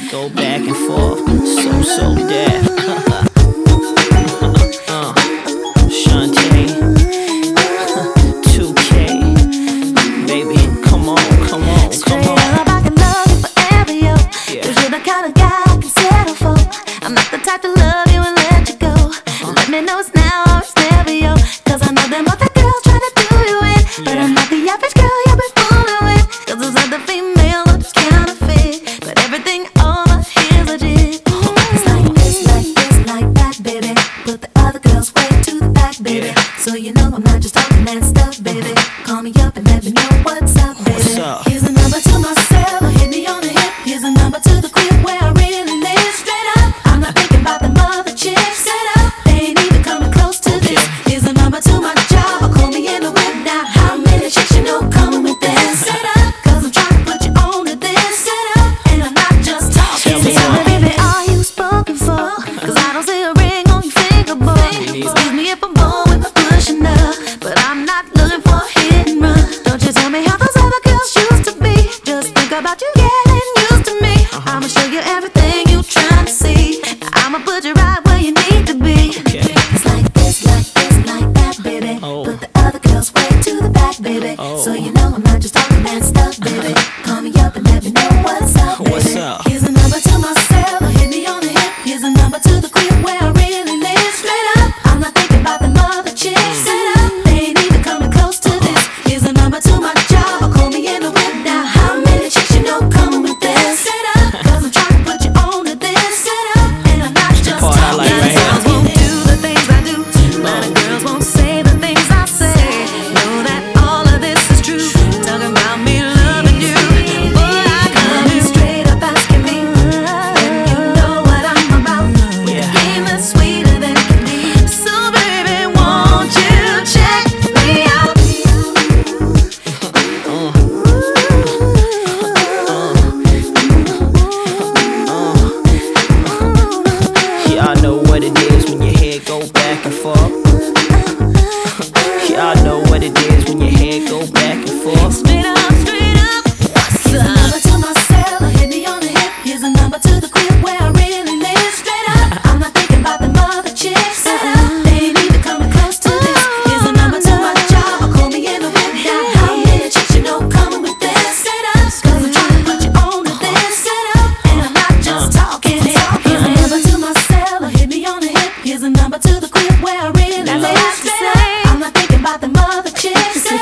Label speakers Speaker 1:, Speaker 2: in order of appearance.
Speaker 1: go back and forth, so deaf. Shantae, 2K, baby, come on.
Speaker 2: Straight up, I can love you forever, yo.
Speaker 1: Yeah.
Speaker 2: 'Cause you're the kind of guy I can settle for. I'm not the type to love you and let you go. Let me know it's now or it's never, yo. 'Cause I know them other girls try to do you in, but I'm not the average girl you've been fooling with. 'Cause those other females are just counterfeit, but everything over here's legit. It's like this, like that, baby. Put the other girls way to the back, baby. So you know I'm not just talking that stuff, baby. Call me up and let me know what's up, baby.
Speaker 1: What's up?
Speaker 2: Here's a number to myself, hit me on the hip. Here's a number to the crib where I really live. Straight up, I'm not thinking about the mother chicks. Set up, they ain't even coming close to this. Here's a number to my job, or call me in the whip now. How many chicks you know coming with this? Set up, 'cause I'm trying to put you on to this. Set up, and I'm not just talking. Tell me, baby, are you spoken for? 'Cause I don't see a ring on your finger, boy. Excuse me if I'm bold with my pushing up, but I'm not looking for a hit and run. Don't you tell me how those other girls used to be. Just think about you getting used to me. I'ma show you everything you trying to see. I'ma put you right where you need to be. It's like this, like that, baby. Put the other girls way to the back, baby. So you know I'm not just talking that stuff, baby. Call me up and let me know what's up, baby.
Speaker 1: What's up?
Speaker 2: Here's a number to myself, hit me on the hip. Here's a number to the crib where I really live. Straight up, I'm not thinking about the mother chicks. Set up, they ain't even coming close to this. Here's a number to my job, or call me in the whip now. How many chicks you know coming with this? Set up, 'cause I'm trying to put you on to this. Set up, and I'm not just
Speaker 1: part I
Speaker 2: talking.
Speaker 1: like right here.
Speaker 2: Girls won't do the things I do. A lot of girls won't say the things I say. Know that all of this is true. Talking about me loving you. Boy, I come in straight up asking me. And you know what I'm about. With a game that's sweeter than candy. So baby, won't you check me out?
Speaker 1: Y'all know what it is when your head go back and forth. Y'all know what it is when your head go back and forth.
Speaker 2: Straight up, what's up? Here's a number to myself, hit me on the hip. Here's a number to the crib where I really live. Straight up, I'm not thinking about the mother chicks. Set up, they ain't even coming close to this. Here's a number to my job, or call me in the whip now. How many chicks you know coming with this? Set up, 'cause I'm trying to put you on to this. Set up, and I'm not just talking it. Here's a number to myself, hit me on the hip. Here's a number to the crib where I really live. Straight up, I'm not thinking about the mother chicks.